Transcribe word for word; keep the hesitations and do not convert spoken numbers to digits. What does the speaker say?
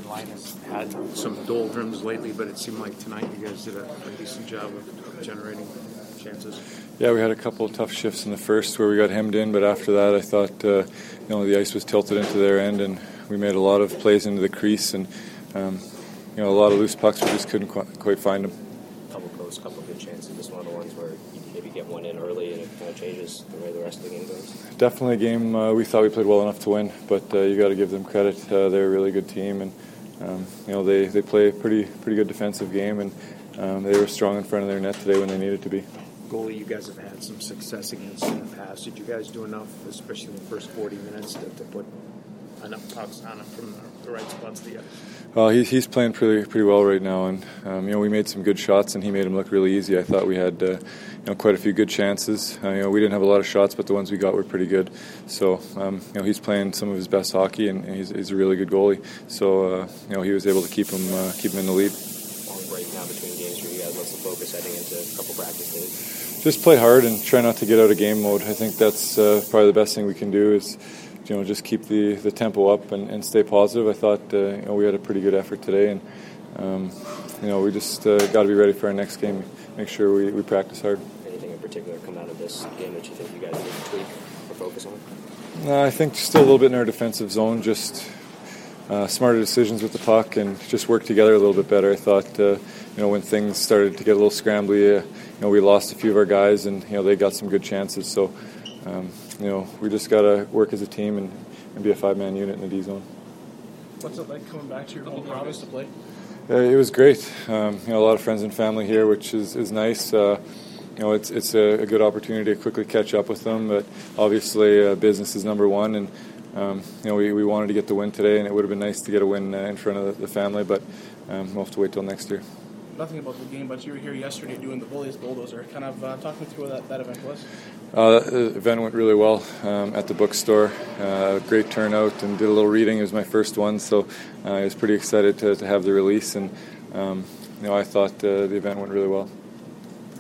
and Linus had some doldrums lately, but it seemed like tonight you guys did a, a decent job of, of generating chances. Yeah, we had a couple of tough shifts in the first where we got hemmed in, but after that I thought uh, you know the ice was tilted into their end, and we made a lot of plays into the crease, and um, you know a lot of loose pucks. We just couldn't qu- quite find them. Couple close, couple good chances. Just one of the ones where you maybe get one in early and it kind of changes the way the rest of the game goes. Definitely a game uh, we thought we played well enough to win, but uh, you got to give them credit. Uh, they're a really good team, and um, you know they, they play a pretty pretty good defensive game, and um, they were strong in front of their net today when they needed to be. Goalie you guys have had some success against in the past. Did you guys do enough, especially in the first forty minutes, to, to put enough pucks on him from the, the right spots to the other? Well, he, he's playing pretty pretty well right now, and um, you know we made some good shots, and he made them look really easy. I thought we had uh, you know quite a few good chances. Uh, you know we didn't have a lot of shots, but the ones we got were pretty good. So um, you know he's playing some of his best hockey, and, and he's, he's a really good goalie. So uh, you know he was able to keep him uh, keep him in the lead. Long break now between games for you guys. What's the focus heading into a couple practice days? Just play hard and try not to get out of game mode. I think that's uh, probably the best thing we can do is, you know, just keep the, the tempo up and, and stay positive. I thought, uh, you know, we had a pretty good effort today, and um, you know, we just uh, got to be ready for our next game. Make sure we, we practice hard. Anything in particular come out of this game that you think you guys need to tweak or focus on? No, I think still a little bit in our defensive zone. Just uh, smarter decisions with the puck and just work together a little bit better. I thought, uh, you know, when things started to get a little scrambly, uh, you know, we lost a few of our guys, and you know they got some good chances. So, um, you know, we just got to work as a team and, and be a five-man unit in the D zone. What's it like coming back to your home province to play? Uh, it was great. Um, you know, a lot of friends and family here, which is is nice. Uh, you know, it's it's a, a good opportunity to quickly catch up with them. But obviously, uh, business is number one, and um, you know, we, we wanted to get the win today, and it would have been nice to get a win uh, in front of the, the family. But um, we'll have to wait till next year. Nothing about the game, but you were here yesterday doing the Bullies Bulldozer. Kind of uh, talk me through what that, that event was. Uh, the event went really well um, at the bookstore. Uh, great turnout, and did a little reading. It was my first one, so uh, I was pretty excited to, to have the release. And um, you know, I thought uh, the event went really well.